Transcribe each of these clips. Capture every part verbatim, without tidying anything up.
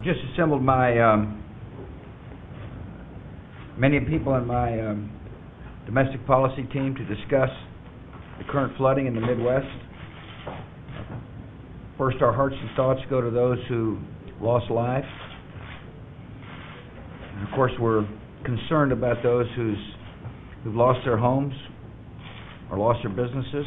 just assembled my um, many people in my um, domestic policy team to discuss the current flooding in the Midwest. First, our hearts and thoughts go to those who lost life. And of course, we're concerned about those who's, who've lost their homes or lost their businesses.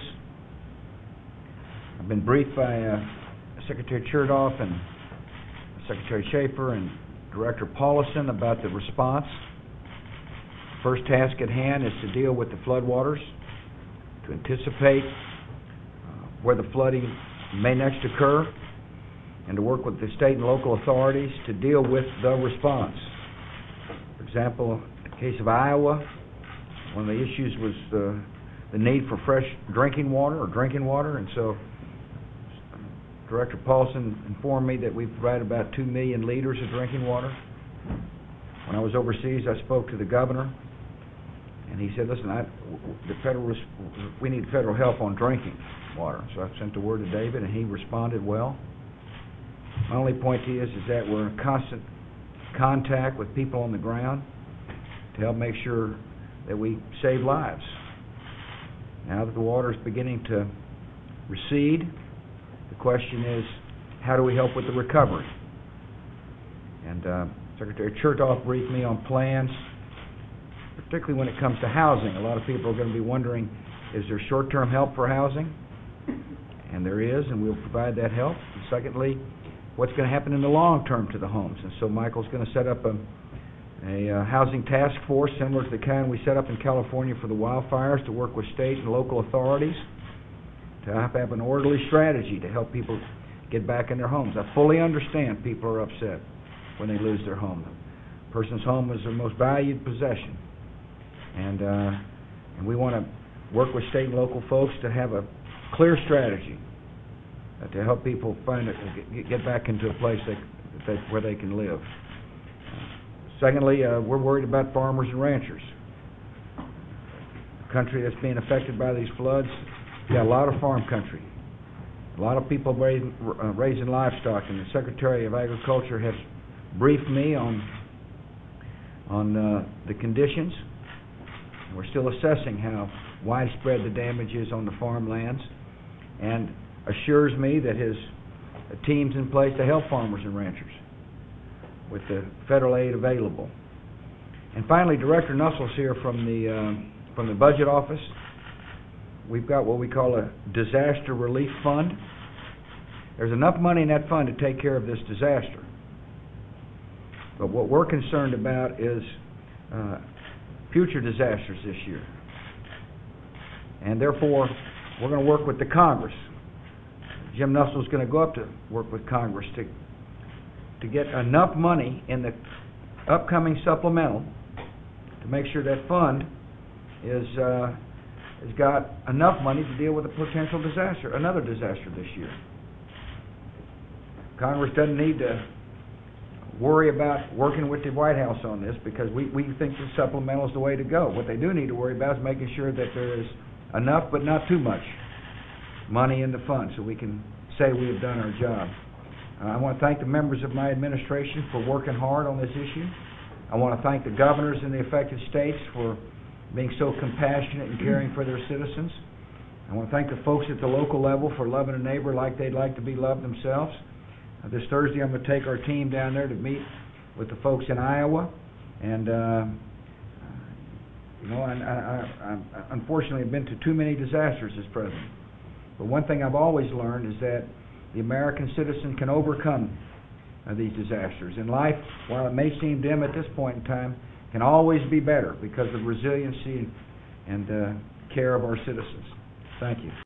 I've been briefed by uh, Secretary Chertoff and Secretary Schaefer and Director Paulison about the response. First task at hand is to deal with the floodwaters, to anticipate uh, where the flooding may next occur, and to work with the state and local authorities to deal with the response. For example, in the case of Iowa, one of the issues was the, the need for fresh drinking water or drinking water, and so Director Paulson informed me that we provide about two million liters of drinking water. When I was overseas, I spoke to the governor, and he said, listen, I, the federal, we need federal help on drinking water. So I sent the word to David, and he responded well. My only point to you is, is that we're in constant contact with people on the ground to help make sure that we save lives. Now that the water is beginning to recede, the question is, how do we help with the recovery? And uh, Secretary Chertoff briefed me on plans, particularly when it comes to housing. A lot of people are going to be wondering, is there short-term help for housing? And there is, and we'll provide that help. And secondly, what's going to happen in the long term to the homes? And so Michael's going to set up a, a uh, housing task force similar to the kind we set up in California for the wildfires to work with state and local authorities to have, have an orderly strategy to help people get back in their homes. I fully understand people are upset when they lose their home. A person's home is their most valued possession. And, uh, and we want to work with state and local folks to have a clear strategy uh, to help people find it, get, get back into a place that, that they, where they can live. Uh, secondly, uh, we're worried about farmers and ranchers. A country that's being affected by these floods, you got a lot of farm country, a lot of people raising, uh, raising livestock, and the Secretary of Agriculture has briefed me on on uh, the conditions. We're still assessing how widespread the damage is on the farmlands, and assures me that his uh, team's in place to help farmers and ranchers with the federal aid available. And finally, Director Nussle's here from the uh, from the Budget Office. We've got what we call a disaster relief fund. There's enough money in that fund to take care of this disaster. But what we're concerned about is uh, future disasters this year. And therefore, we're going to work with the Congress. Jim Nussle's going to go up to work with Congress to, to get enough money in the upcoming supplemental to make sure that fund is uh, has got enough money to deal with a potential disaster, another disaster this year. Congress doesn't need to worry about working with the White House on this, because we, we think the supplemental is the way to go. What they do need to worry about is making sure that there is enough but not too much money in the fund so we can say we have done our job. Uh, I want to thank the members of my administration for working hard on this issue. I want to thank the governors in the affected states for being so compassionate and caring for their citizens. I want to thank the folks at the local level for loving a neighbor like they'd like to be loved themselves. Uh, this Thursday I'm going to take our team down there to meet with the folks in Iowa. And, uh, you know, I, I, I, I unfortunately have been to too many disasters as president. But one thing I've always learned is that the American citizen can overcome uh, these disasters. And life, while it may seem dim at this point in time, can always be better because of resiliency and uh, care of our citizens. Thank you.